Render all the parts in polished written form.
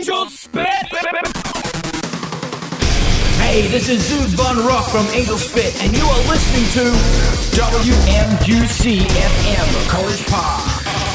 Angel Spit! Hey, this is Zeus Von Rock from Angel Spit, and you are listening to WMUC FM, College Park.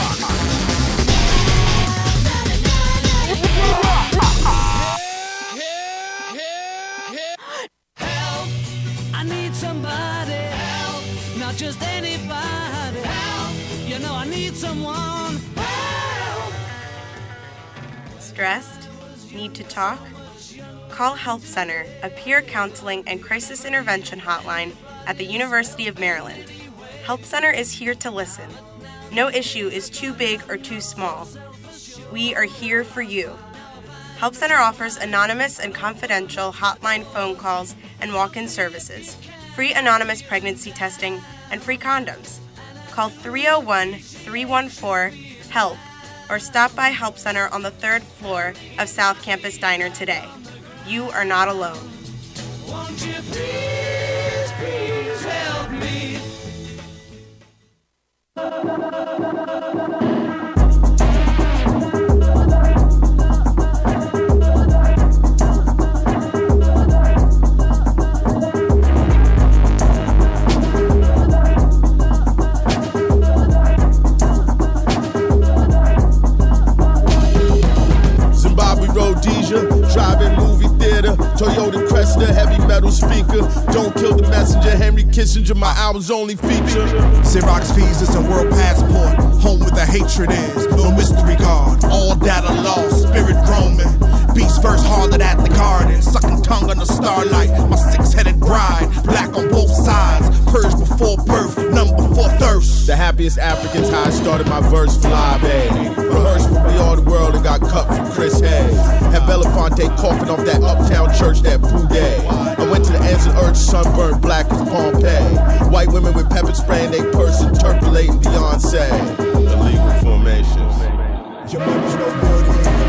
Help! I need somebody. Help! Not just anybody. Help! You know I need someone. Help! Stressed? Need to talk? Call Help Center, a peer counseling and crisis intervention hotline at the University of Maryland. Help Center is here to listen. No issue is too big or too small. We are here for you. Help Center offers anonymous and confidential hotline phone calls and walk-in services, free anonymous pregnancy testing, and free condoms. Call 301-314-HELP or stop by Help Center on the 3rd floor of South Campus Diner today. You are not alone. Won't you please, please help me? Rhodesia, drive-in movie theater, Toyota Cresta, heavy metal speaker. Don't kill the messenger, Henry Kissinger, my album's only feature. Xerox visas and world passport, home where the hatred is, no mystery guard. All data lost, spirit roaming. Beast first harlot at the garden, sucking tongue under starlight. My six-headed bride, black on both sides, purged before birth, none before thirst. The happiest Africans, how I started my verse, fly, babe. Rehearsed for We Are the World and got cut from Chris Hayes. Had Belafonte coughing off that uptown church, that Boo Day. I went to the ends of Earth, sunburned black as Pompeii. White women with pepper spray in their purse, interpolating Beyonce. Illegal formations. Your money's no good.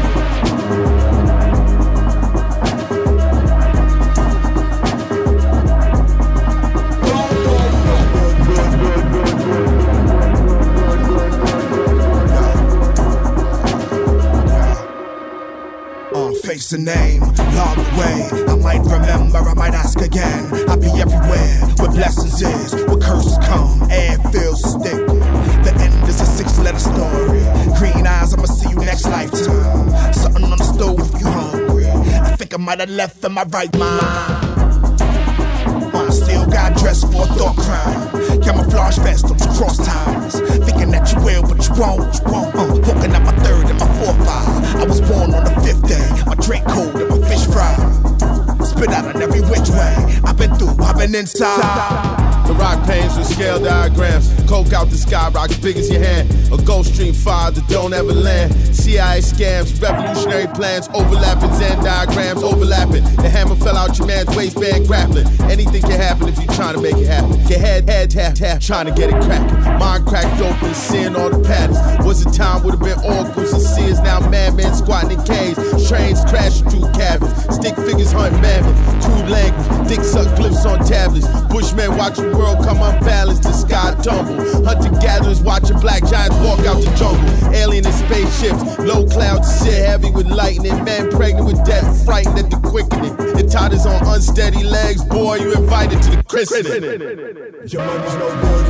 Face a name, log away. I might remember, I might ask again. I'll be everywhere where blessings is, where curses come, air feels thick. The end is a 6-letter story. Green eyes, I'ma see you next lifetime. Something on the stove if you hungry. I think I might have left in my right mind. I still got dressed for a thought crime. Camouflage vest on cross ties. Thinking that you will, but you won't. Hooking up my 3rd and my 4th eye. I was born on the 5th day. My drink cold and my fish fried. Spit out on every which way. I've been inside. The rock panes with scale diagrams. Coke out the sky, rocks big as your hand. A Gulf Stream fire that don't ever land. CIA scams, revolutionary plans, overlapping Zen diagrams, overlapping. The hammer fell out your man's waistband, grappling. Anything can happen if you're trying to make it happen. Your head, tap, trying to get it cracking. Mind cracked open, seeing all the patterns. Was a time would have been oracles and seers, now madmen squatting in caves. Trains crashing through cabins. Stick figures hunt mammoth. Crude language, dick suck glyphs on tablets. Bushmen watching the world come unbalanced, the sky tumble. Hunter-gatherers watching black giants walk out the jungle. Alien in spaceships, low clouds sit heavy with lightning. Men pregnant with death, frightened at the quickening. It totters on unsteady legs, boy, you invited to the christening. Your money's no good.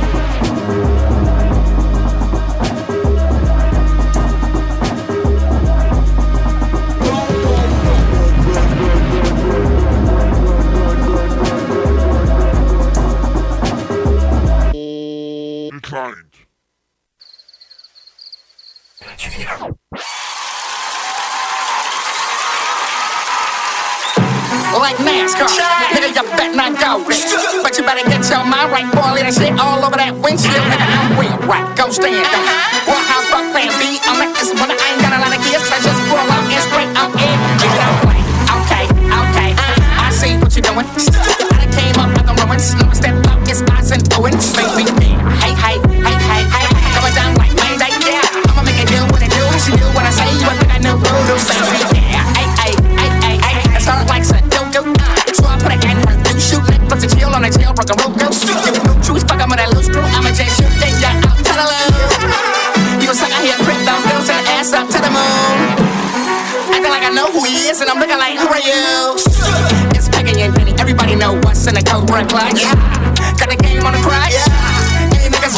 Like NASCAR, nigga, you bet not go. But you better get your mind right, boy. Let that shit all over that windshield. Nigga, I'm real right, go stand up. Well, how about plan B? I'm like this, but I ain't got a lot of gears. I just pull out and straight out in. Okay, I see what you're doing. I came up with the ruins. No step up, it's eyes and doing. Baby, hey, coming down like Mayday, yeah. I'ma make it do what it do. She do what I say, you would think I know what to say. Hey, it's hard like sun. So I put a gang in her new shoot, neck, put the chill on the tail, broke a rope, go shoot. You no choose, fuck, I'm with that loose screw. I'ma just shoot, they got out to the love. You gon' suck out here, prick those girls and ass up to the moon. Acting know who he is, and I'm looking like, who are you? It's Megan and Benny, everybody know what's in the Cobra clutch. Got the game on the crutch. Hey niggas,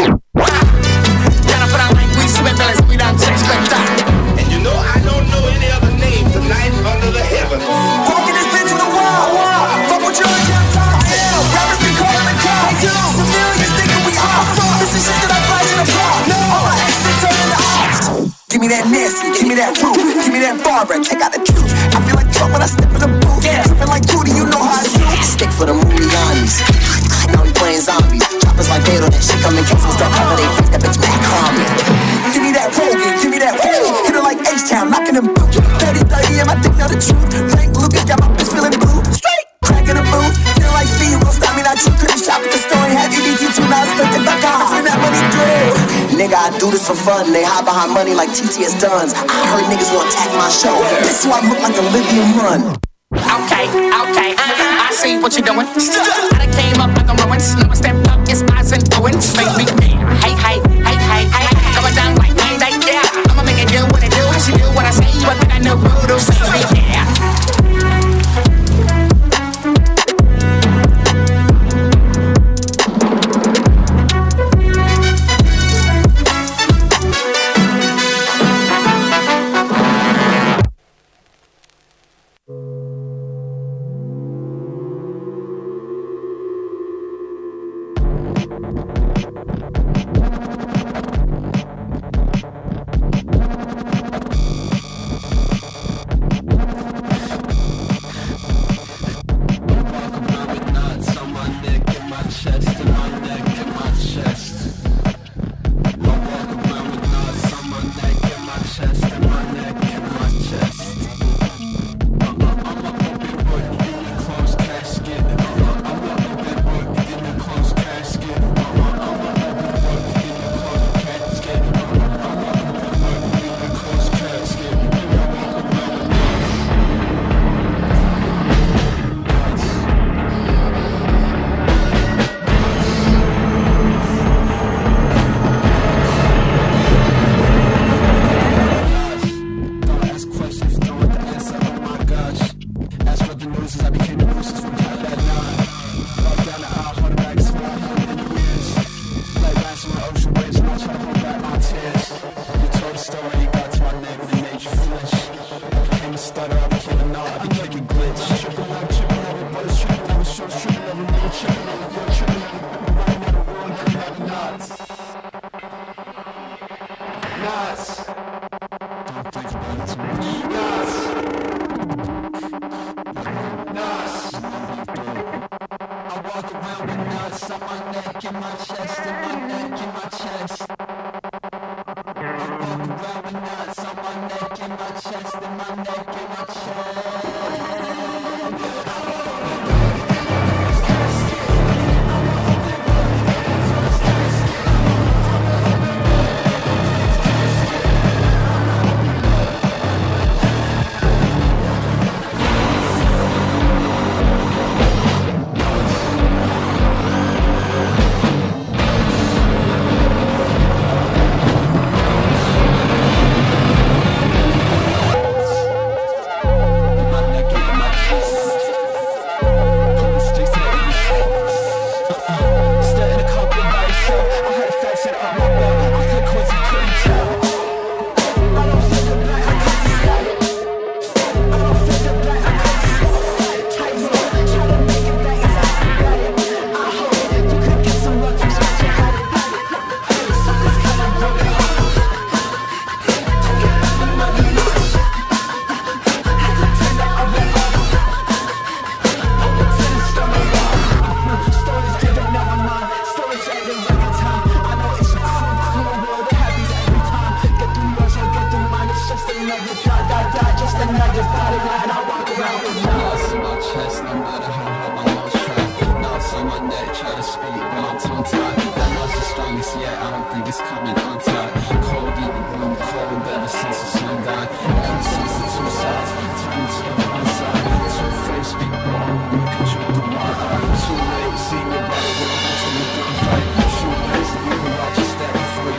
gotta put out like we spit bills, we done changed the dot. And you know I don't know any other name tonight under the heaven. Walking this bitch with a wall. Fuck what you're on top. Rappers be calling the cops. Civilians thinking we off. This is shit that I flash in the block. No, they turning the ops. Give me that Nancy, give me that Rue, give me that Barbara, check out the truth. I feel like Trump when I step in the booth. Tripping like Judy, you know how I do. Stick for the Mulianis. Now we playing zombies. Choppers like Beto, that shit come in cases. Don't cover they face, that bitch Mac Harmon. Give me that Rogan, give me that Rogan. Hit her like H-Town, knocking them boots. 30-30, am I thinking of the truth? Frank Lucas got my bitch feeling blue. Straight, cracking the booth. Feel like Steve, won't stop me, not you. Couldn't shop at the store and have EBT2, now it's stuck in the car. Turn that money through. Nigga, I do this for fun. They hide behind money like TTS Duns. I heard niggas wanna attack my show. This is why I look like Olivia Munn. Okay, I see what you're doing. I done came up like a ruins. Never step up, it's eyes and doings. Make me hey. Going down like Mayday, yeah. I'ma make it do what it do. She do what I say, you think I know voodoo, baby, yeah.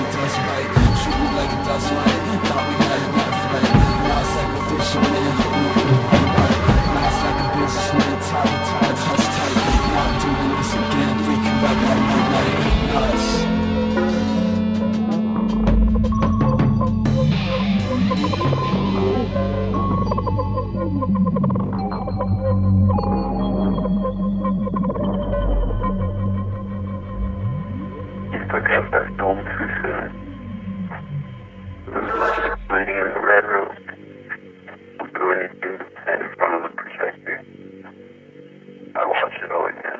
Shoot like a dust mite, thought we had enough, right? Now sacrificial, man, hope home too soon. It was much like waiting in the red room. I'll do anything to stand in front of the projector. I watch it all again.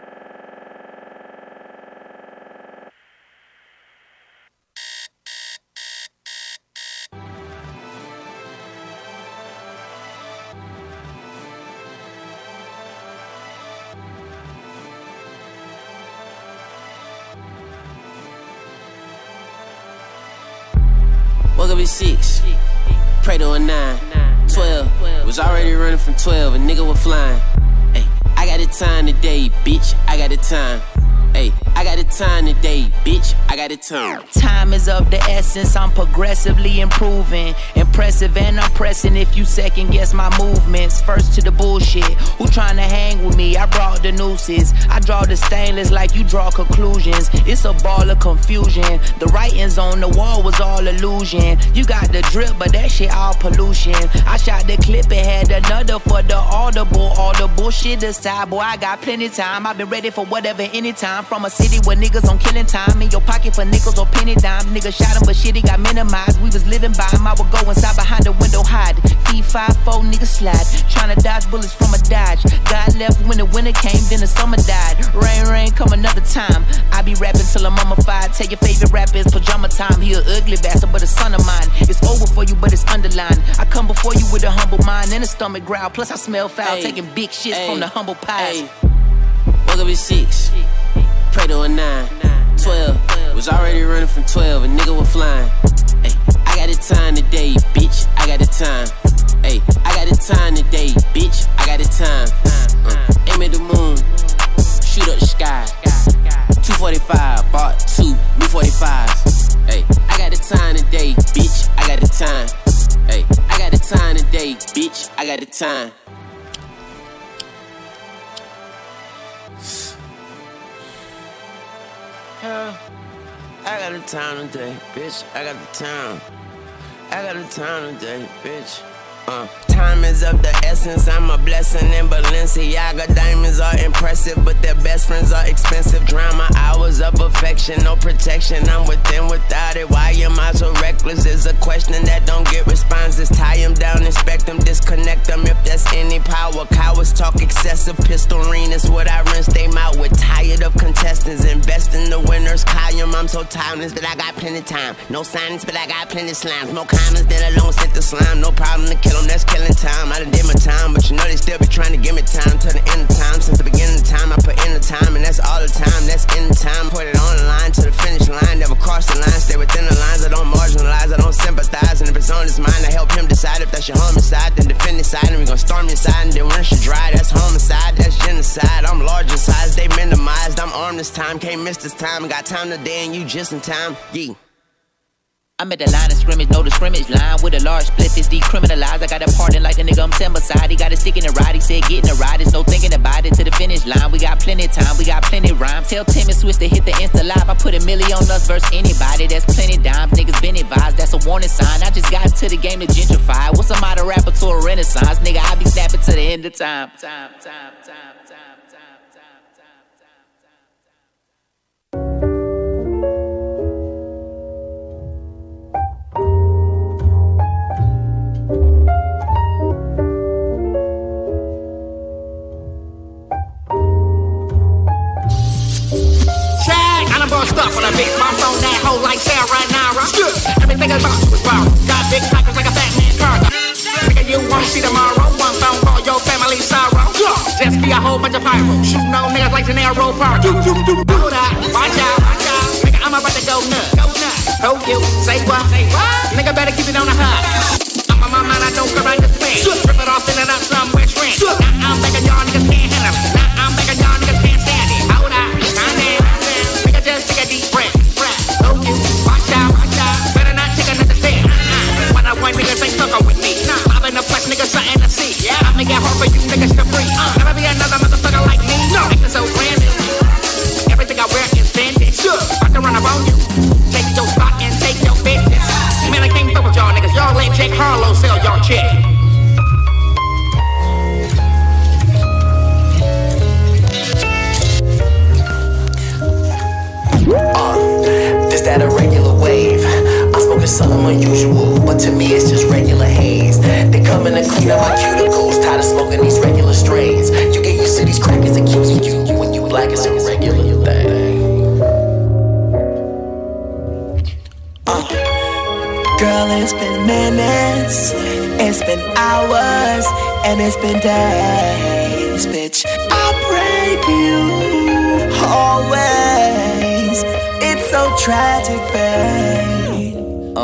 Woke up at 6, pray to a 9, 12, was already running from 12, a nigga was flying. Ay, I got the time today, bitch, I got the time. Ay, I got the time today, bitch, I got the time. Time is of the essence, I'm progressively improving. Impressive and I'm pressing if you second guess my movements. First to the bullshit, who tryna hang with me? I brought the nooses, I draw the stainless like you draw conclusions. It's a ball of confusion, the writings on the wall was all illusion. You got the drip, but that shit all pollution. I shot the clip and had another for the audible. All the bullshit aside, boy, I got plenty time. I've been ready for whatever, anytime. From a city where niggas on killing time. In your pocket for nickels or penny dime. Niggas shot him, but shit, he got minimized. We was living by him, I would go inside behind the window, hide. P54, niggas slide. Tryna dodge bullets from a Dodge. God left when the winter came, then the summer died. Rain, rain, come another time. I be rapping till I'm mummified. Tell your favorite rapper it's pajama time. He a ugly bastard, but a son of mine. It's over for you, but it's underlined. I come before you with a humble mind and a stomach growl. Plus I smell foul, taking big shit from the humble pies. Woke up at 6, pray to a 9, 12, was already running from 12, a nigga was flying. Ay, I got the time today, bitch, I got the time. Ay, I got the time today, bitch, I got the time. Aim at the moon, shoot up the sky. 245, bought 2 new 45s. Ay, I got the time today, bitch, I got the time. Ay, I got the time today, bitch, I got the time. I got the time today, bitch. I got the time. I got the time today, bitch. Time is of the essence, I'm a blessing in Balenciaga. Diamonds are impressive, but their best friends are expensive. Drown my hours of affection, no protection. I'm within without it. Why am I so reckless? Is a question that don't get responses. Tie them down, inspect them, disconnect them if there's any power. Cowards talk excessive, pistol ring is what I rinse them out with. Tired of contestants, invest in the winners column. I'm so timeless, but I got plenty time. No silence, but I got plenty slimes. More comments than a lone set the slime. No problem to kill them, that's killing time. I done did my time, but you know they still be trying to give me time till the end of time. Since the beginning of time, I put in the time, and that's all the time. That's in the time. Put it on the line to the finish line. Never cross the line, stay within the lines. I don't marginalize, I don't sympathize. And if it's on his mind, I help him decide if that's your homicide. Then defend his side, and we gon' storm your side. And then when she dry, that's homicide, that's genocide. I'm large in size, they minimized. I'm armed this time, can't miss this time. I got time today, and you just in time. Yeah. I'm at the line of scrimmage, no the scrimmage line with a large split is decriminalized. I got a pardon like the nigga I'm sent beside. He got a stick in the ride, he said get in the ride. There's no thinking about it to the finish line. We got plenty time, we got plenty rhyme. Tell Tim and Swiss to hit the Insta live. I put a million on us versus anybody. That's plenty dimes, niggas been advised. That's a warning sign. I just got into the game to gentrify. What's a modern rapper to a renaissance? Nigga, I be snapping to the end of time. Stuff on a bitch, mom's on that hoe like Sarah right now, right? Everything about you is wrong. Got big pockets like a Batman car. Nigga, you won't see tomorrow. One phone call, your family sorrow. Just be a whole bunch of pyro. Shooting on niggas like De Niro Park. Hold up, watch out. Nigga, I'm about to go nuts. Who you? Say what? Nigga, better keep it on the high. I'm on my mind, I don't care about the fan. Rip it off, fill it up somewhere strange. Now I'm begging y'all niggas can't handle it. Now I'm begging y'all niggas can't stand it. Hold up, just take a deep breath. Oh, you, watch out. Better not take another step. One niggas ain't fucking with me. I'm in the flesh, niggas something to see. I make it hard for you niggas to breathe. Never be another motherfucker like me. Acting so branded. Everything I wear is vintage. About to run up on you. Take your spot and take your business. Man, I can't fuck with y'all niggas. Y'all let Jake Harlow sell y'all chick. something unusual, but to me it's just regular haze. They come in and clean up my cuticles, tired of smoking these regular strains. You get used to these crackers accusing you when you like it's a regular thing. Girl, it's been minutes, it's been hours, and it's been days, bitch. I pray for you always. It's so tragic, babe.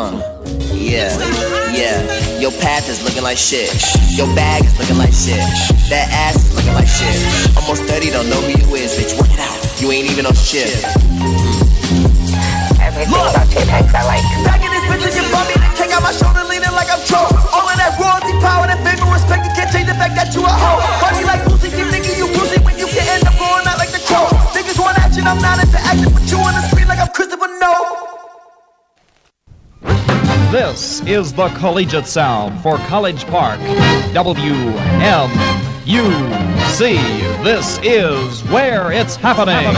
Yeah. Your path is looking like shit. Your bag is looking like shit. That ass is looking like shit. Almost 30, don't know who you is, bitch. Work it out. You ain't even on shift. Everything about your text I like. Back in this bitch and you bump me, then kick out my shoulder, leaning like I'm Joe. All of that royalty power, that fame and respect, you can't change the fact that you a hoe. Party like Lucy, keep thinking you Brucey when you can end up going out like the crow. Niggas want action, I'm not into acting, but you on the screen like I'm Christopher Nolan. This is the collegiate sound for College Park, WMUC. This is where it's happening.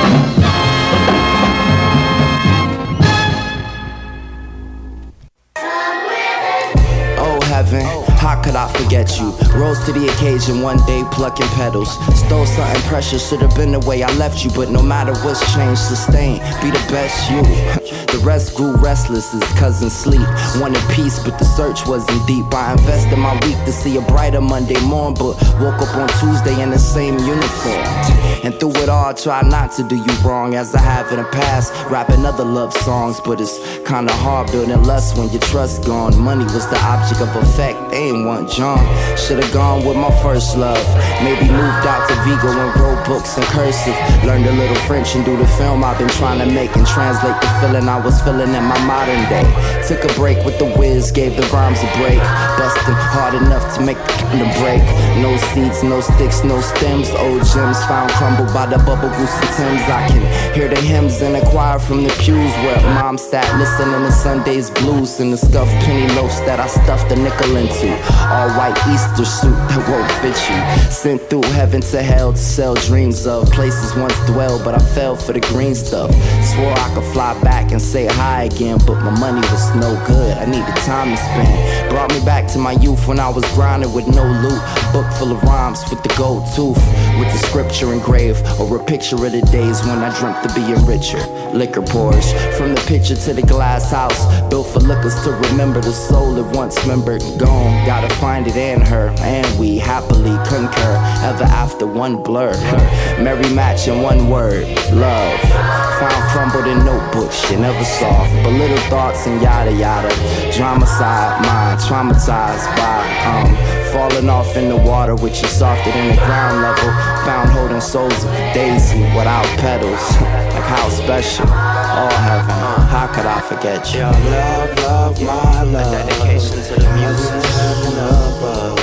Heaven, how could I forget you? Rose to the occasion, one day plucking petals. Stole something precious, should have been the way I left you. But no matter what's changed, sustain, be the best you. The rest grew restless as cousins sleep. Wanted peace, but the search wasn't deep. I invested my week to see a brighter Monday morn, but woke up on Tuesday in the same uniform. And through it all, I try not to do you wrong, as I have in the past. Rapping other love songs, but it's kinda hard building lust when your trust gone. Money was the object of effect, they ain't want John. Should've gone with my first love. Maybe moved out to Vigo and wrote books in cursive. Learned a little French and do the film I've been trying to make and translate the feeling I was feeling in my modern day. Took a break with the whiz, gave the rhymes a break. Busting hard enough to make the break. No seeds, no sticks, no stems. Old gems found crumbled by the bubble goose and Timbs. I can hear the hymns in the choir from the pews where mom sat listening to Sunday's blues and the stuffed penny loaves that I stuffed a nickel into. All white Easter suit that won't fit you. Sent through heaven to hell to sell dreams of places once dwelled, but I fell for the green stuff. Swore I could fly back and say hi again, but my money was no good. I needed time to spend. Brought me back to my youth when I was grinding with no loot. Book full of rhymes with the gold tooth, with the scripture engraved, or a picture of the days when I dreamt of being richer. Liquor pours from the picture to the glass house, built for lookers to remember the soul it once remembered and gone. Gotta find it in her, and we happily concur. Ever after one blur, merry match in one word, love. Found crumbled in notebooks you never saw, but little thoughts and yada yada. Drama side mind, traumatized by falling off in the water, which is softer than the ground level. Found holding souls of a daisy without petals. Like how special, all heaven. How could I forget you? Your love, love, my love. A dedication to the music. Heaven above.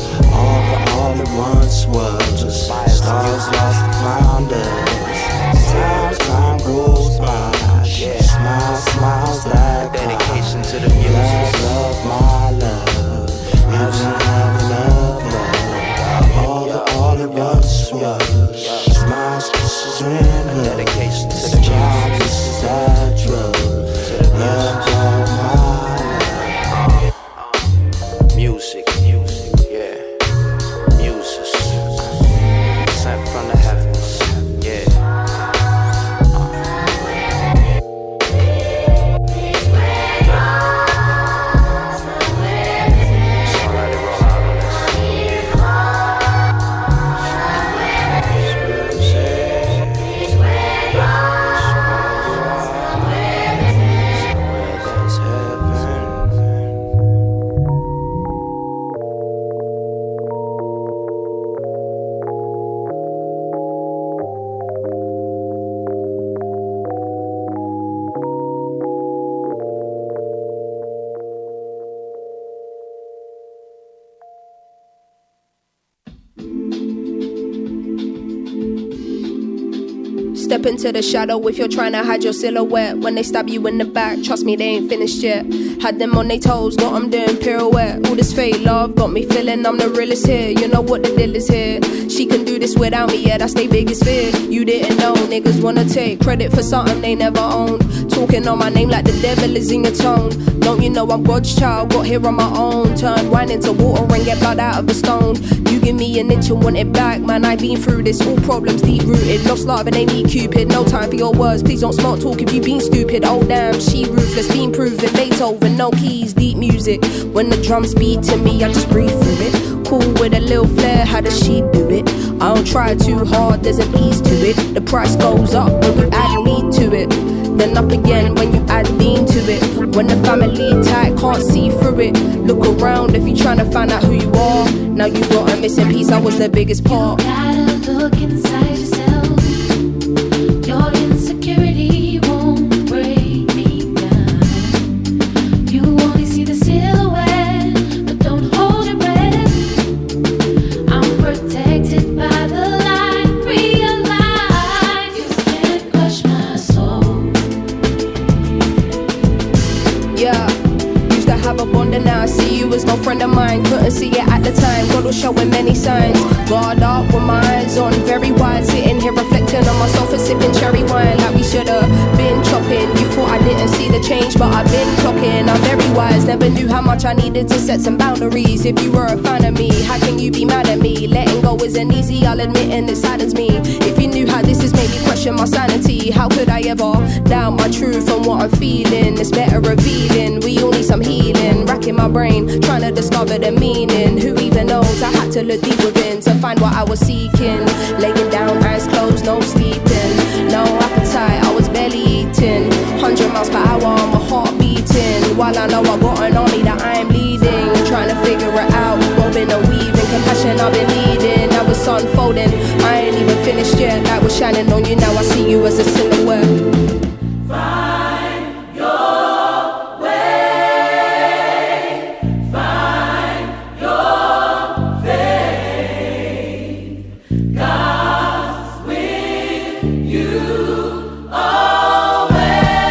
All it once was. Stars lost and found us. Time goes by. Smiles like dedication to the music. Love, my love. Heaven above. All it once was. Smiles, kisses, and love. Dedication to the music. That drug. Love, my love. Music, yeah. Music. Sent from the heavens, yeah. step into the shadow if you're trying to hide your silhouette. When they stab you in the back, trust me, they ain't finished yet. Had them on their toes, got them doing pirouette. All this fake love got me feeling I'm the realest here. You know what the deal is here. She can do this without me, yeah, that's their biggest fear. You didn't know, niggas wanna take credit for something they never owned. Talking on my name like the devil is in your tone. Don't you know I'm God's child, got here on my own. Turn wine into water and get blood out of a stone. You give me an inch and want it back, man, I've been through this. All problems deep rooted, lost love and they need Cupid. No time for your words, please don't smart talk if you been stupid. Oh damn, she ruthless, been proven. Beethoven, no keys, deep music. When the drums beat to me, I just breathe through it. Cool with a little flair, how does she do it? I don't try too hard, there's an ease to it. The price goes up when you add me to it, then up again when you add lean to it. When the family tight, can't see through it. Look around if you're trying to find out who you are. Now you got a missing piece, I was the biggest part. You gotta look inside yourself. Your insecurity won't break me down. You only see the silhouette, but don't hold your breath. I'm protected by the light. Realize you can't crush my soul. Yeah, used to have a bond and now I see you as no friend of mine. Couldn't see it at the time, God was showing many signs. Guard up with my eyes on, very wide. Sitting here reflecting on my sofa, sipping cherry wine like we should've been chopping. You thought I didn't see the change, but I've been clocking. I'm very wise, never knew how much I needed to set some boundaries. If you were a fan of me, how can you be mad at me? Letting go isn't easy, I'll admit, and it saddens me. If you knew how this has made me question my sanity, how could I ever doubt my truth and what I'm feeling? It's better revealing, we all need some healing. Racking my brain, trying to discover the meaning. Who even knows, I had to look deep within to find what I was seeking. Laying down, eyes closed, no sleeping, no appetite, I was barely eating. 100 miles per hour, my heart beating. While I know I got an army that I am leading, trying to figure it out, robbing and weaving. Compassion I've been needing, now it's unfolding. I ain't even finished yet, light was shining on you. Now I see you as a silhouette. Find your way, find your faith. God's with you always.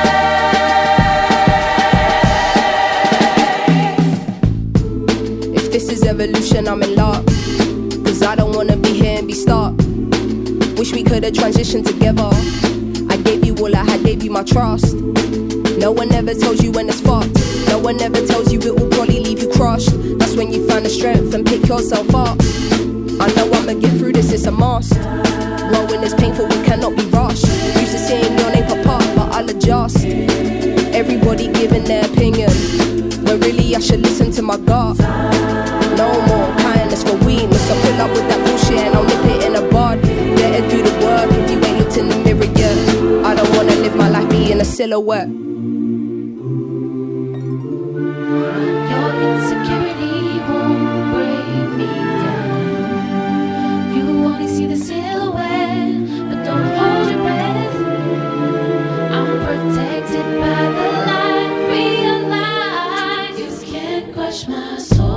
If this is evolution, I'm in luck, cause I don't wanna be here and be stuck. Wish we could've transitioned together. I gave you all I had, gave you my trust. No one ever tells you when it's fucked. No one ever tells you it will probably leave you crushed. That's when you find the strength and pick yourself up. I know I'ma get through this, it's a must. Growing is painful, we cannot be rushed. Used to seeing your name pop up, but I'll adjust. Everybody giving their opinion, when really I should listen to my gut. No more kindness for weakness. I pull up with that bullshit and I'll nip it in a bud. Better do the work if you ain't looked in the mirror yet. I don't wanna live my life being a silhouette. Your insecurity won't break me down. You only see the silhouette, but don't hold your breath. I'm protected by the light. Realize you can't crush my soul.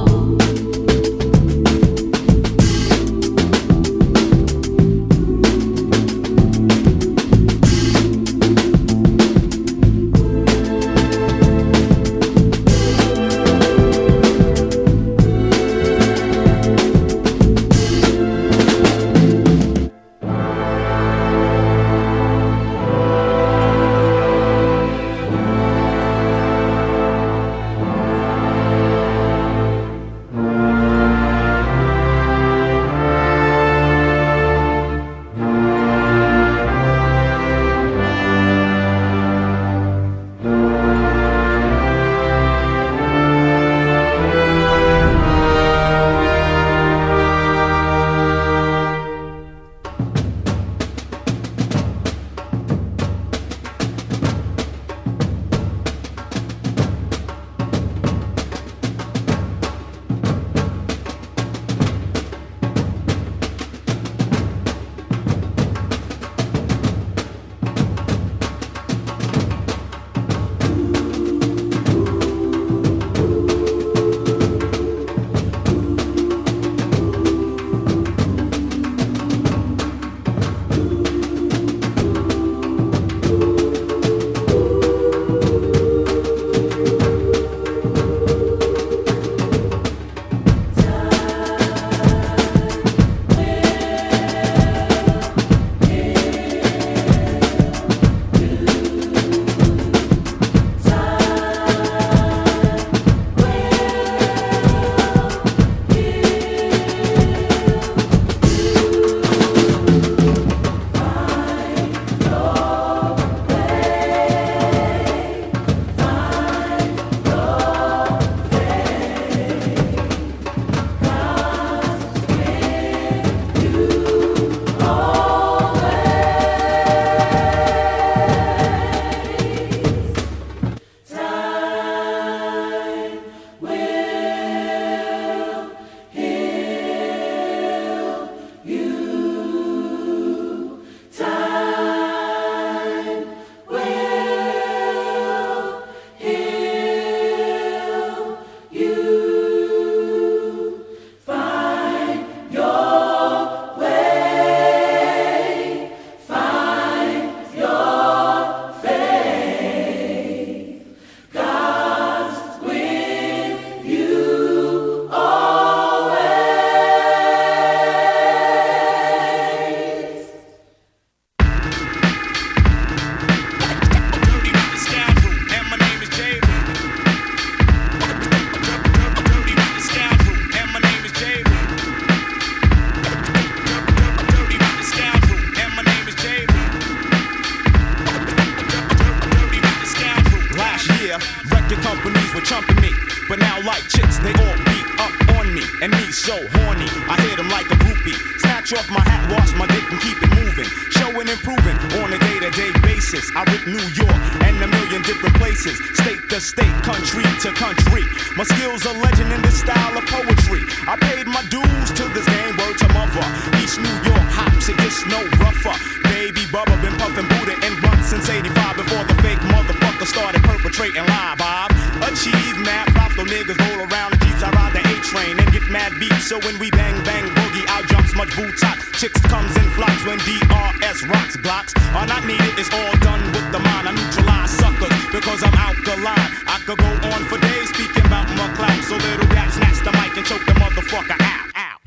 your companies were chumping me. But now like chicks, they all beat up on me. And me so horny, I hit them like a groupie. Snatch off my hat, wash my dick and keep it moving. Showing improving on a day-to-day basis. I rip New York and a million different places. State to state, country to country. My skills are legend in the style of poetry. I paid my dues to this game, word to mother. East New York hops, it gets no rougher. Baby Bubba been puffin' Buddha and run since 85 before the fake motherfucker started perpetrating live. I've achieved mad props, though niggas roll around the Jeeps. I ride the A-train and get mad beats. So when we bang, bang, boogie, out jumps much boot top. Chicks comes in flocks when DRS rocks blocks. Are not needed, it's all done with the mind. I neutralize suckers because I'm alkaline. I could go on for days speaking about my clout. So little rap snatch the mic and choke the motherfucker out.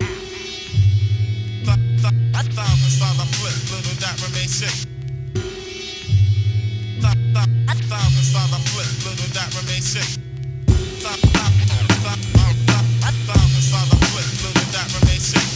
I flip, little that remains sick. I flip, little that remains sick. I flip, little that remains sick.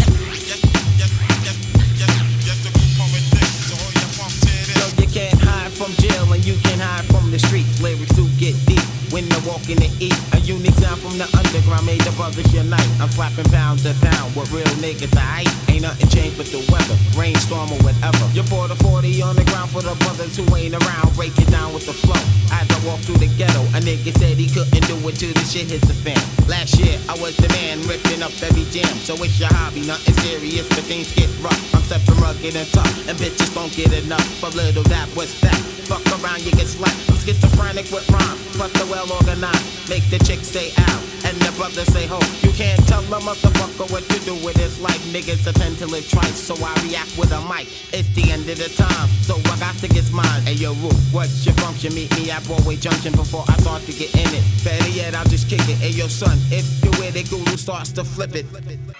Yes, the group on with dick. So all your pumps hit it. So you can't hide from jail and you can hide from the streets. Lyrics do get deep when they walk in the east. A unique sound from the underground made the brothers unite. I'm slapping pound to pound with real niggas. I ain't nothing changed but the weather, rainstorm or whatever. You pour the 40 on the ground for the brothers who ain't around. Break it down with the flow. As I walk through the ghetto, a nigga said he couldn't do it till the shit hits the fan. Last year I was the man ripping up every jam. So it's your hobby, nothing serious, but things get rough. I'm stepping rugged and tough, and bitches don't get enough. But little that, what's that? Fuck around, you get slapped. I'm schizophrenic with rhyme, plus the well organized. Make the chicks say ow, and the brothers say ho. You can't tell a motherfucker what to do with his life. Niggas attend to live twice, so I react with a mic. It's the end of the time, so I got to get mine. Hey yo, Roo, what's your function? Meet me at Broadway Junction before I start to get in it. Better yet, I'll just kick it. Hey yo, son, if you with it, Guru starts to flip it.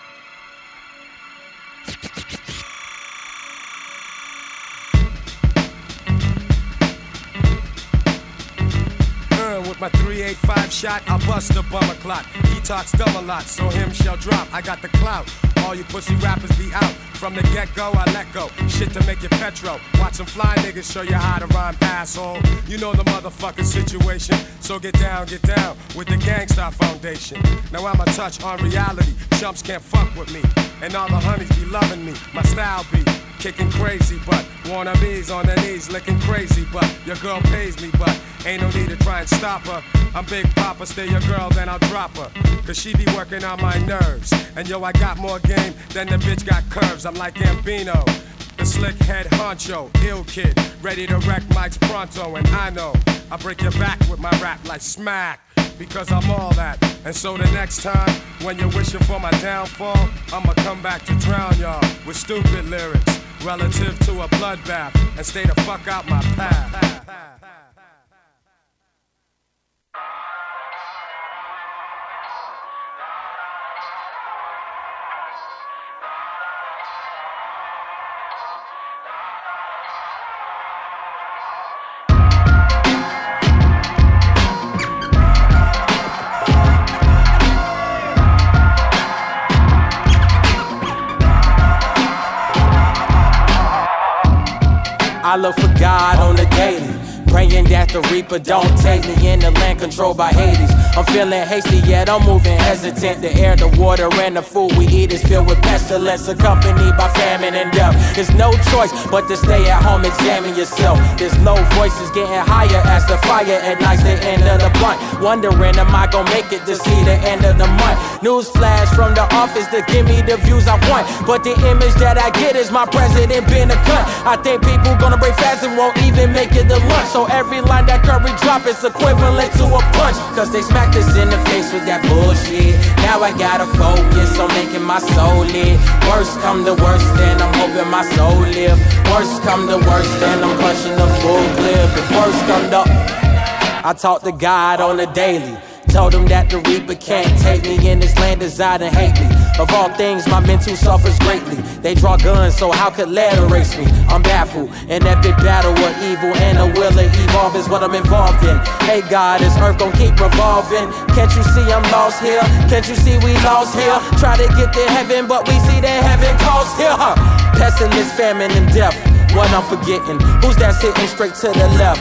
With my 385 shot, I'll bust a bummer clot. He talks dumb a lot, so him shall drop. I got the clout. All you pussy rappers be out. From the get-go, I let go. Shit to make you petro. Watch some fly niggas show you how to rhyme, asshole. You know the motherfucking situation. So get down with the Gangstar Foundation. Now I'm a touch on reality. Chumps can't fuck with me. And all the honeys be loving me. My style be kicking crazy, but wannabes on their knees licking crazy, but your girl pays me, but ain't no need to try and stop her. I'm Big Papa, stay your girl, then I'll drop her. Cause she be working on my nerves. And yo, I got more game than the bitch got curves. I'm like Gambino, the slick head honcho, ill kid, ready to wreck mics pronto. And I know I break your back with my rap like smack, because I'm all that. And so the next time, when you're wishing for my downfall, I'ma come back to drown y'all with stupid lyrics relative to a bloodbath, and stay the fuck out my path. I look for God on the daily, praying that the Reaper don't take me in the land controlled by Hades. I'm feeling hasty, yet I'm moving hesitant. The air, the water, and the food we eat is filled with pestilence, accompanied by famine and death. There's no choice but to stay at home, examine yourself. There's low voices getting higher as the fire ignites the end of the blunt. Wondering, am I gonna make it to see the end of the month? News flash from the office to give me the views I want, but the image that I get is my president being a cunt. I think people gonna break fast and won't even make it to lunch. So every line that Curry drop is equivalent to a punch, cause they smacked us in the face with that bullshit. Now I gotta focus on making my soul live. Worst come to worst, then I'm hoping my soul live. Worst come to worst, then I'm punching the full clip. If worst come to, I talk to God on the daily. Told him that the Reaper can't take me in this land designed to hate me. Of all things, my mental suffers greatly. They draw guns, so how could lead erase me? I'm baffled, an epic battle of evil and a will to evolve is what I'm involved in. Hey God, this earth gon' keep revolving. Can't you see I'm lost here? Can't you see we lost here? Try to get to heaven, but we see that heaven cost here. Pestilence, famine, and death. What I'm forgetting, who's that sitting straight to the left?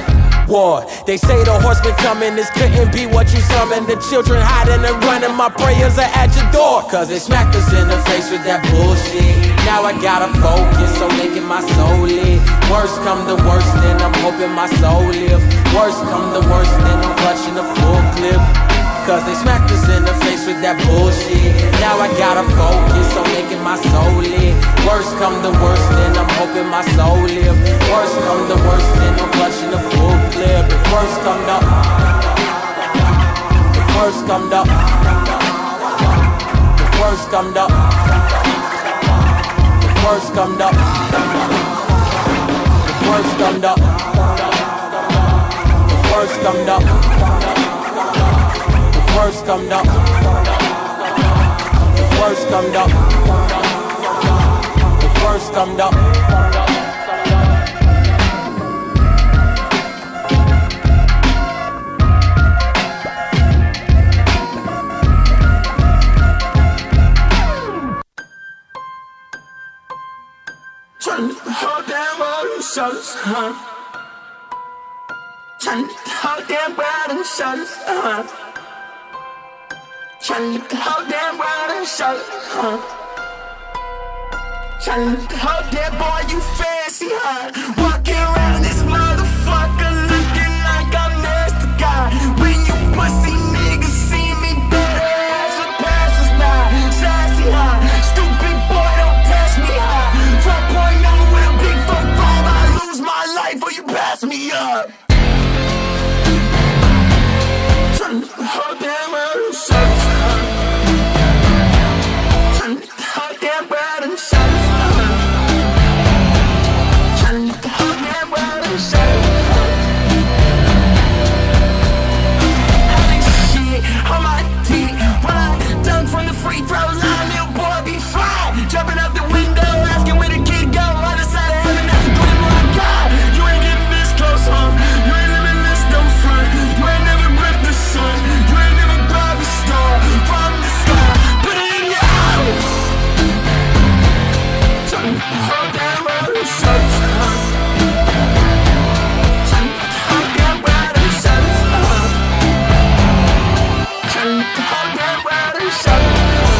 war. They say the horseman coming, this couldn't be what you summoned. The children hiding and running, my prayers are at your door. Cause they smacked us in the face with that bullshit. Now I gotta focus on making my soul live. Worst come to worst, then I'm hoping my soul live. Worst come to worst, then I'm clutching the full clip. Cause they smacked us in the face with that bullshit. Now I gotta focus on making my soul live. Worst come to worst, then I'm hoping my soul live. Worst come to worst, then I'm clutching the full clip. If worst come to, if worst come to, if worst come to, if worst come to, if worst come to, if worst come to, worst come down, if worst come down, if worst come down. Trying to hold down all them shoulders, Trying to hold down all them shoulders, Trying to hold that round and shoulders, Trying to hold that boy, you fancy, Walking around this motherfucker looking like I'm next to God. When you pussy niggas see me, better ask the passers by. Sassy, stupid boy, don't pass me high. 4.0 with a big 4-5, I lose my life or you pass me up. Trying to hold that round and shoulders. Free throw line, little boy be fine. Jumping out the window, asking where the kid go. Other side of heaven, that's a glimmer of God. You ain't getting this close, You ain't living this don't front. You ain't never gripped the sun. You ain't never grabbed the star from the sky. Put it in your house. Trying to hold down round the shoulders, Trying to hold down round the shoulders, Trying to hold down round the shoulders.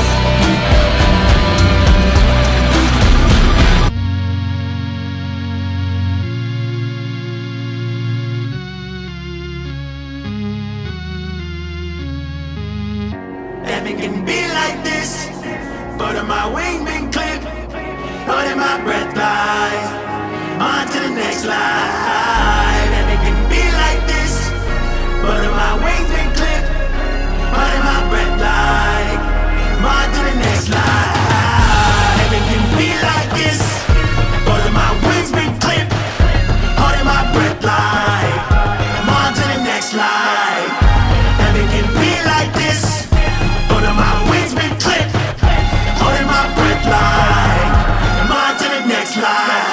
Can be like this, but my wing been clipped, holding my breath like on to the next life. And it can be like this, but my wings been clipped, holding my breath like on to the next life. And it can be like this, but my wings been clipped, holding my breath like on to the next life. And it can be like this. My wings been clipped, holding my breath like I'm on to the next life.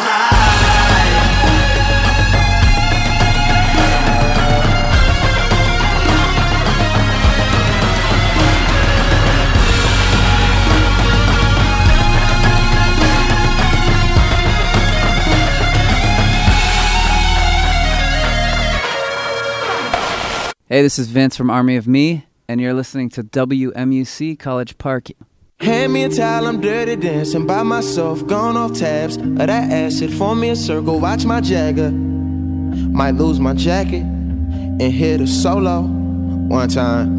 Hey, this is Vince from Army of Me, and you're listening to WMUC College Park. Hand me a towel, I'm dirty dancing by myself, gone off tabs of that acid. Form me a circle, watch my Jagger. Might lose my jacket and hit a solo one time.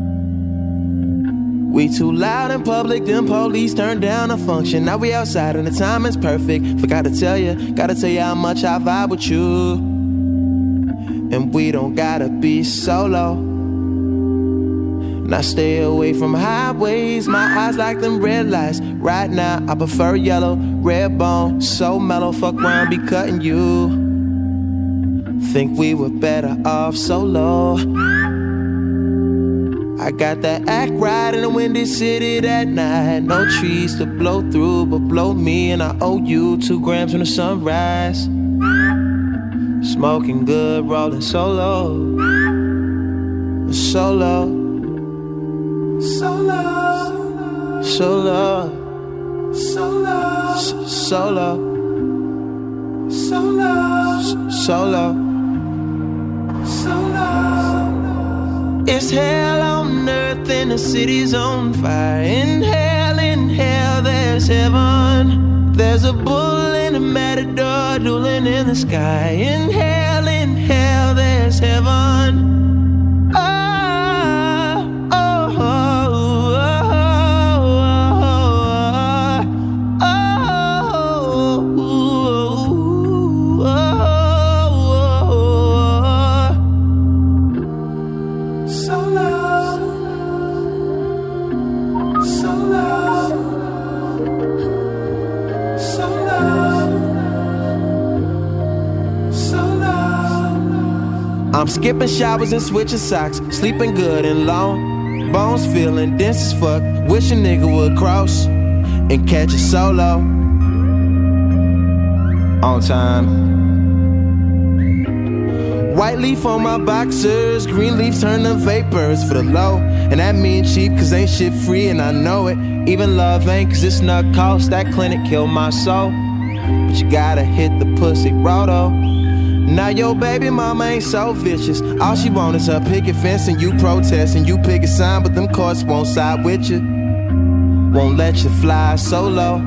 We too loud in public, them police turned down a function. Now we outside and the timing's perfect. Forgot to tell you, gotta tell you how much I vibe with you. And we don't gotta be solo. Now stay away from highways, my eyes like them red lights. Right now I prefer yellow, red bone, so mellow. Fuck around, be cutting you. Think we were better off solo. I got that act right in a windy city that night. No trees to blow through, but blow me. And I owe you 2 grams from the sunrise. Smoking good, rolling solo. Solo. Solo. Solo. Solo. Solo. Solo. Solo. It's hell on earth and the city's on fire. In hell, there's heaven. There's a bull and a matador dueling in the sky. In hell, there's heaven. I'm skipping showers and switching socks, sleeping good and long, bones feeling dense as fuck. Wish a nigga would cross and catch a solo on time. White leaf on my boxers, green leaf turn to vapors for the low. And that means cheap cause ain't shit free and I know it. Even love ain't cause it's not cost, that clinic killed my soul. But you gotta hit the pussy raw though. Now your baby mama ain't so vicious. All she want is her picket fence and you protest and you pick a sign, but them courts won't side with you. Won't let you fly solo.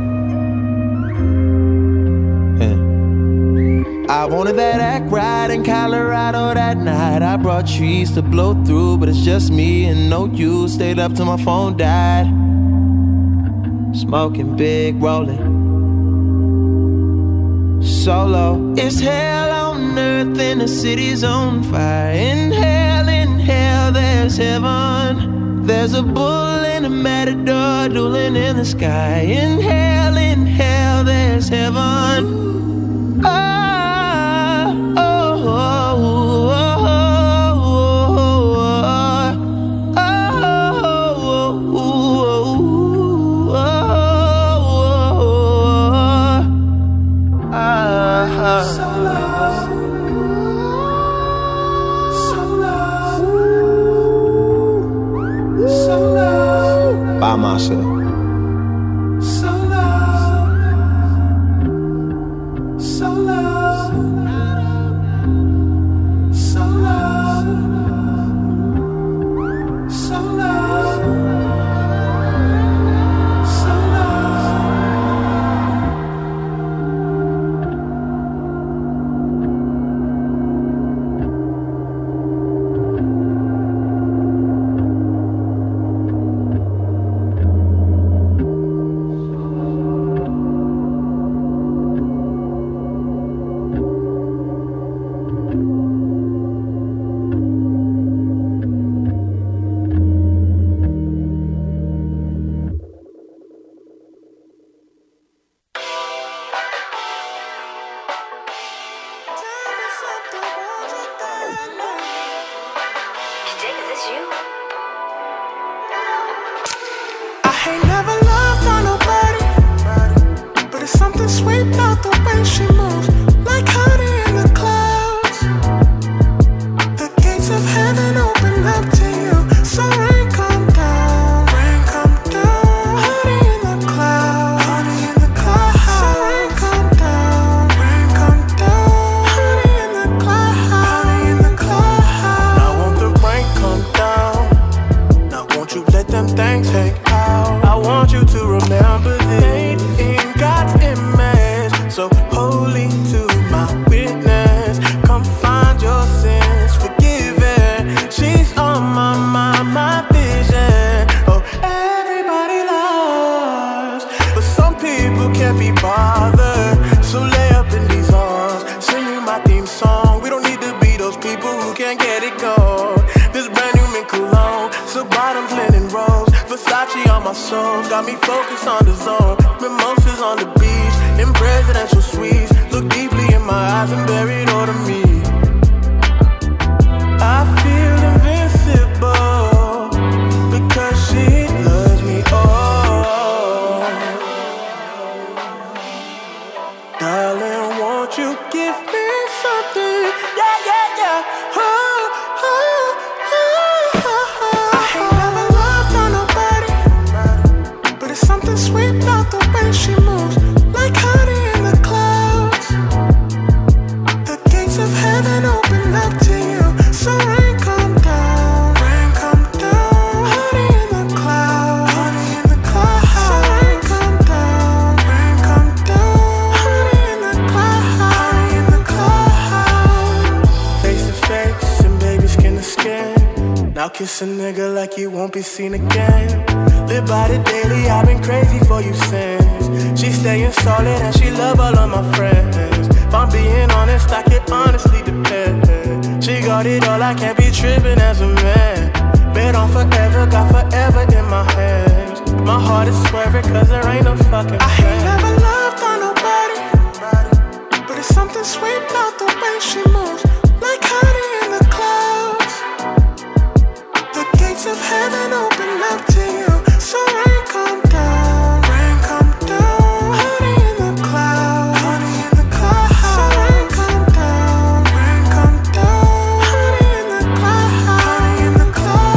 I wanted that act right in Colorado that night. I brought trees to blow through, but it's just me and no you. Stayed up till my phone died. Smoking big, rolling solo. It's hell on earth and the city's on fire. In hell, there's heaven. There's a bull and a matador dueling in the sky. In hell, there's heaven. By myself. Heaven open up to you, so rain come down. kiss a nigga like you won't be seen again. Live by the daily, I've been crazy for you since. She staying solid and she love all of my friends. If I'm being honest, I can honestly depend. She got it all, I can't be tripping as a man. Bet on forever, got forever in my hands. My heart is swerving cause there ain't no fucking plan. I ain't never loved on nobody, but it's something sweet about the way she moves, like honey in the clouds. The gates of heaven open up to you, so rain come down, honey in the clouds, honey in the clouds. So rain come down, honey in the clouds, honey in the clouds.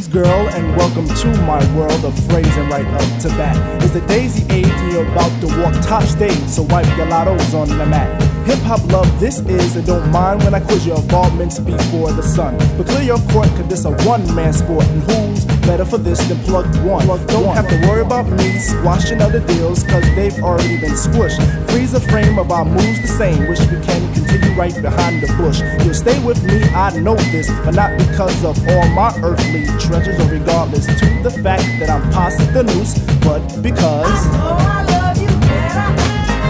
Greetings, girl, and welcome to my world of phrasing right up to bat. It's the daisy age and you're about to walk top stage, so wipe your lottos on the mat. Hip-hop love this is, and don't mind when I quiz your involvements before the sun. But clear your court, cause this a one-man sport, and who's better for this than Plug One? Don't have to worry about me squashing other deals, cause they've already been squished. Freeze the frame of our moves the same, wish we can continue right behind the bush. You'll stay with me, I know this, but not because of all my earthly treasures, or regardless to the fact that I'm past the noose, but because I love you better.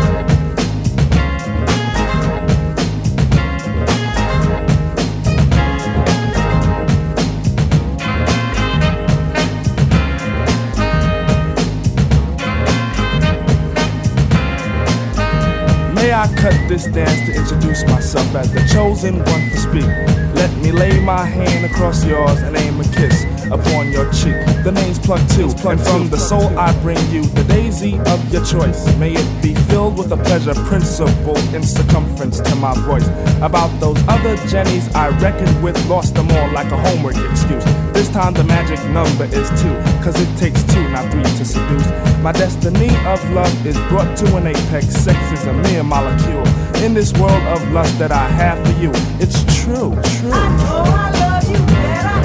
May I cut this dance to introduce myself as the chosen one to speak. Let me lay my hand across yours and aim a kiss upon your cheek. The name's Plug Two, and from the soul I bring you the daisy of your choice. May it be filled with a pleasure principle in circumference to my voice. About those other Jennies I reckoned with, lost them all like a homework excuse. This time the magic number is 2, cause it takes 2, not 3 to seduce. My destiny of love is brought to an apex. Sex is a mere molecule in this world of lust that I have for you. It's true, true. I know I love you better.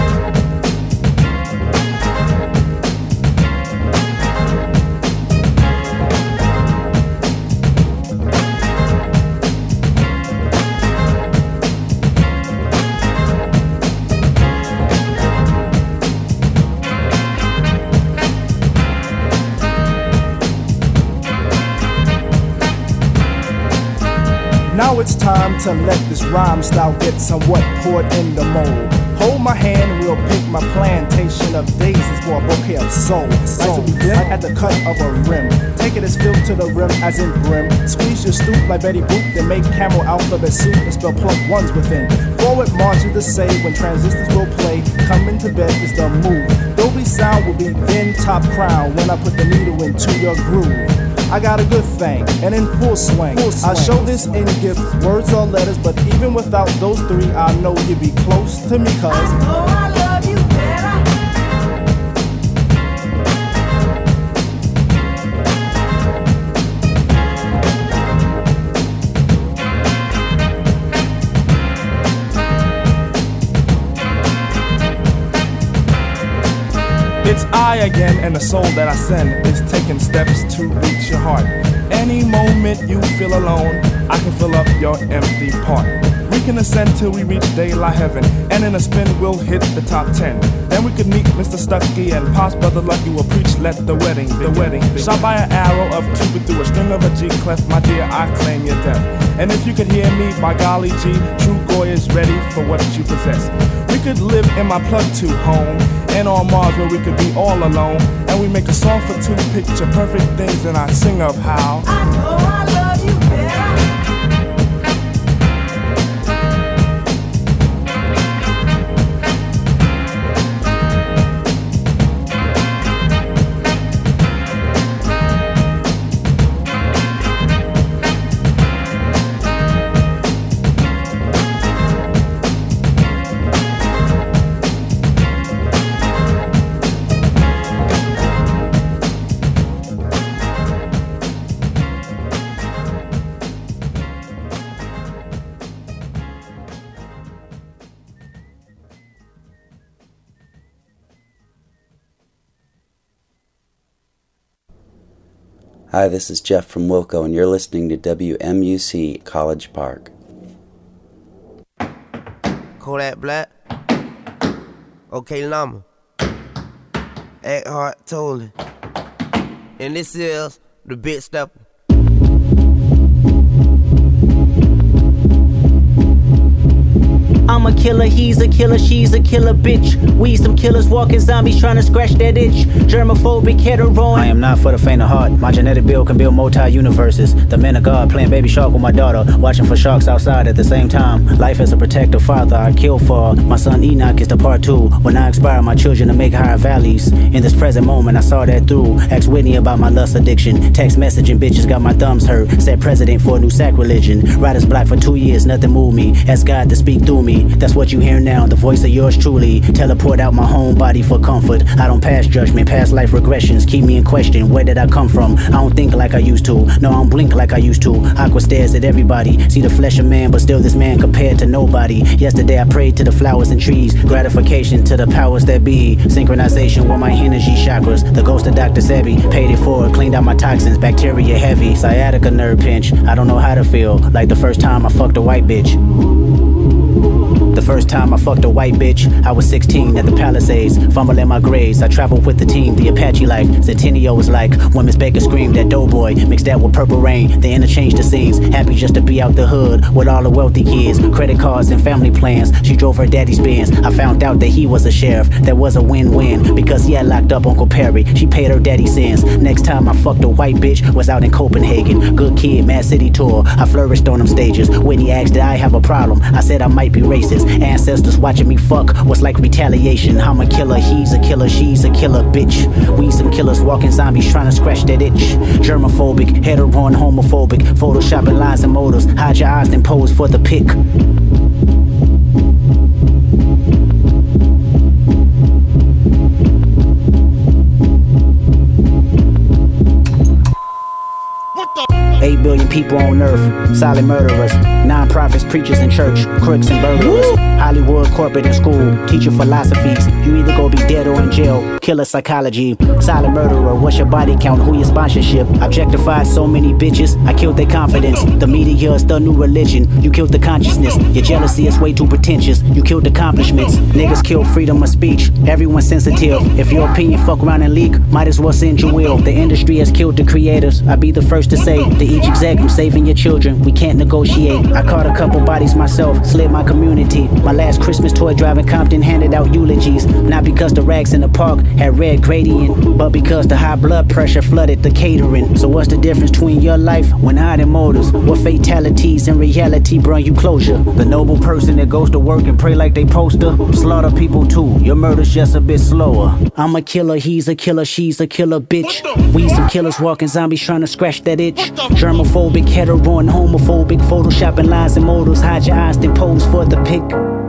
Now it's time to let this rhyme style get somewhat poured in the mold. Hold my hand and we'll pick my plantation of daisies for a bouquet of soul. Like to begin at the cut of a rim. Take it as filled to the rim as in brim. Squeeze your stoop like Betty Boop, then make camel alphabet soup and spell Plug Ones within. Forward march is the say when transistors will play. Coming to bed is the move. Dolby sound will be then top crown when I put the needle into your groove. I got a good thing, and in full swing. I show this in gifts, words or letters, but even without those 3, I know you'd be close to me, cause I know I love you better. It's I again, and the soul that I send is taking steps to reach your heart. Any moment you feel alone, I can fill up your empty part. We can ascend till we reach daylight heaven, and in a spin we'll hit the top 10. Then we could meet Mr. Stucky and Pops Brother Lucky will preach, let the wedding be. Shot by an arrow of Cupid through a string of a G clef, my dear, I claim your death. And if you could hear me, by golly G, True Goy is ready for what you possess. We could live in my Plug Two home, and on Mars where we could be all alone. And we make a song for 2, picture perfect things, and I sing of how I know I love you better. Hi, this is Jeff from Wilco, and you're listening to WMUC College Park. Kodak Black, OK Llama, Eckhart Tolle, and this is the Big Stepper. I'm a killer, he's a killer, she's a killer bitch. We some killers walking zombies trying to scratch that itch. Germophobic, hetero. I am not for the faint of heart. My genetic build can build multi-universes. The man of God playing baby shark with my daughter, watching for sharks outside at the same time. Life as a protective father, I kill for. My son Enoch is the part 2. When I inspire my children to make higher valleys. In this present moment, I saw that through. Asked Whitney about my lust addiction. Text messaging bitches got my thumbs hurt. Said president for a new sacrilegion. Riders black for 2 years, nothing moved me. Asked God to speak through me. me. That's what you hear now, the voice of yours truly. Teleport out my home body for comfort. I don't pass judgment, past life regressions keep me in question. Where did I come from? I don't think like I used to. No, I don't blink like I used to. Aqua stares at everybody. See the flesh of man, but still this man compared to nobody. Yesterday I prayed to the flowers and trees. Gratification to the powers that be. Synchronization with my energy chakras. The ghost of Dr. Sebi paid it forward, cleaned out my toxins. Bacteria heavy, sciatica nerve pinch. I don't know how to feel like the first time I fucked a white bitch. The first time I fucked a white bitch, I was 16 at the Palisades, fumbling my grades. I traveled with the team, the Apache life. Centennial was like when Miss Baker screamed at Doughboy, mixed that with Purple Rain. They interchanged the scenes, happy just to be out the hood with all the wealthy kids, credit cards and family plans. She drove her daddy's Benz. I found out that he was a sheriff. That was a win-win because he had locked up Uncle Perry. She paid her daddy's sins. Next time I fucked a white bitch was out in Copenhagen. Good kid, Mad City tour. I flourished on them stages. Whitney asked did I have a problem. I said I might be racist. Ancestors watching me fuck was like retaliation. I'm a killer, he's a killer, she's a killer bitch. We some killers walking zombies trying to scratch that itch. Germophobic, hetero and homophobic. Photoshopping lines and motors. Hide your eyes then pose for the pic. What the? 8 billion people on earth, silent murderers, non-profits, preachers in church, crooks and burglars, Hollywood, corporate and school, teaching philosophies. You either go be dead or in jail, killer psychology, silent murderer, what's your body count, who your sponsorship? Objectified so many bitches, I killed their confidence. The media is the new religion, you killed the consciousness. Your jealousy is way too pretentious, you killed accomplishments. Niggas kill freedom of speech, everyone's sensitive. If your opinion fuck around and leak, might as well send your will. The industry has killed the creators, I'll be the first to say. To each exec, I'm saving your children, we can't negotiate. I caught a couple bodies myself, slid my community. My last Christmas toy drive in Compton handed out eulogies. Not because the rags in the park had red gradient, but because the high blood pressure flooded the catering. So what's the difference between your life when hiding motives? What fatalities in reality bring you closure? The noble person that goes to work and pray like they poster, slaughter people too, your murder's just a bit slower. I'm a killer, he's a killer, she's a killer bitch. We some killers walking zombies trying to scratch that itch. Germophobic, hetero and homophobic, photoshopping lines and modals. Hide your eyes then pose for the pic.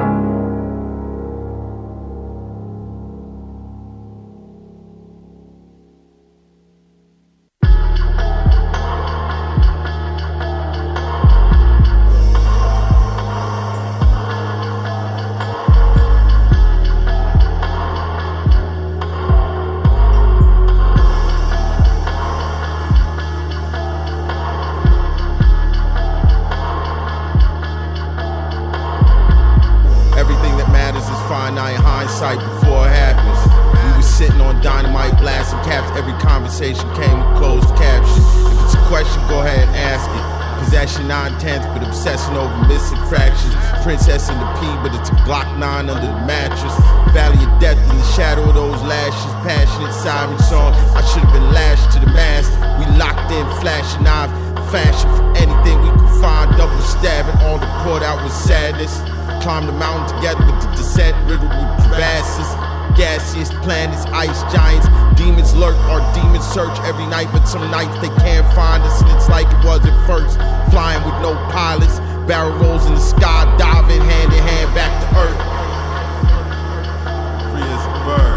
Before it happens, we was sitting on dynamite, blasting caps. Every conversation came with closed captions. If it's a question, go ahead and ask it. Possession 9/10, but obsessing over missing fractions. Princess in the P, but it's a Glock 9 under the mattress. Valley of death in the shadow of those lashes. Passionate siren song, I should have been lashed to the mast. We locked in, flashing knives, fashion for anything we could find. Double stabbing, all the poured out with sadness. Climb the mountain together with the descent, riddled with crevasses. Gaseous planets, ice giants. Demons lurk, our demons search every night, but some nights they can't find us, and it's like it was at first. Flying with no pilots, barrel rolls in the sky, diving hand in hand back to earth. Free as a bird.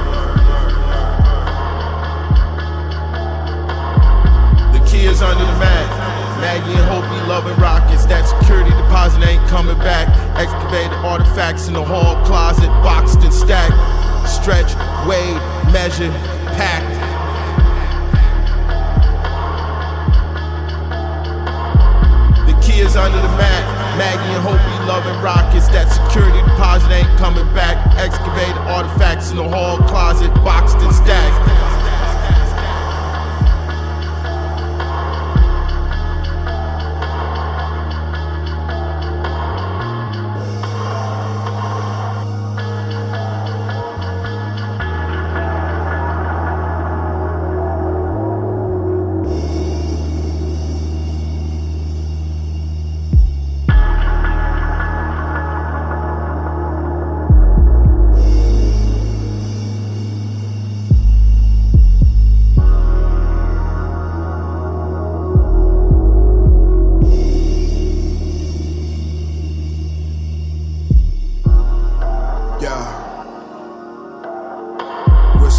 The key is under the mat. Maggie and Hopi loving rockets. That security deposit ain't coming back. Excavated artifacts in the hall closet, boxed and stacked. Stretch, weighed, measured, packed. The key is under the mat. Maggie and Hopi loving rockets. That security deposit ain't coming back. Excavated artifacts in the hall closet, boxed and stacked.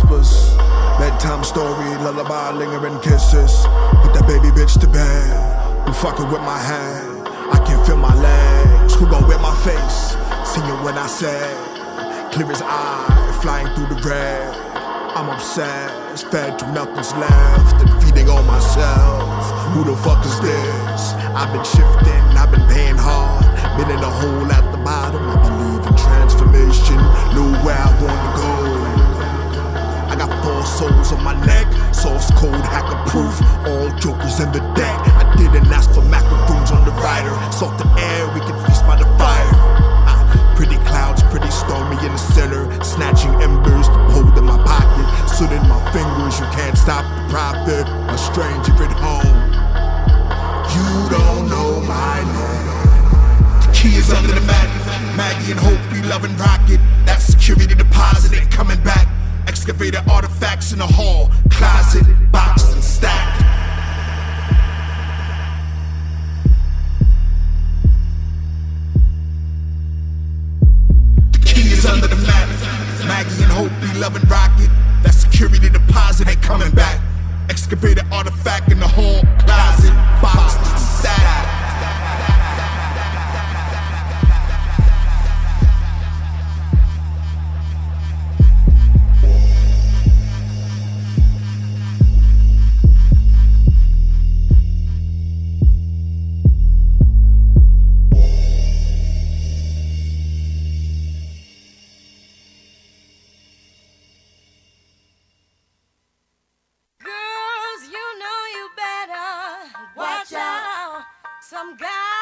whispers. Bedtime story, lullaby, lingering kisses. Put that baby bitch to bed. Who fucking with my hand? I can feel my legs. Who gon' whip my face? See you when I say, clear as eye, flying through the red. I'm obsessed, fed to nothing's left, and feeding on myself. Who the fuck is this? I've been shifting, I've been paying hard. Been in a hole at the bottom. I believe in transformation, know where I wanna go. I got 4 souls on my neck, source code, hacker proof, all jokers in the deck. I didn't ask for macaroons on the rider. Salt the air, we can feast by the fire. Pretty clouds, pretty stormy in the center. Snatching embers to hold in my pocket. Soot in my fingers, you can't stop the profit. A stranger at home. You don't know my name. The key is under the mat. Maggie and Hope, we loving rocket. That security deposit ain't coming back. Excavated artifacts in the hall. Closet, boxed and stacked. Under the mat, Maggie and Hope, we loving rocket. That security deposit ain't coming back. Excavated artifact in the hall, closet, boxed and stacked. Some guy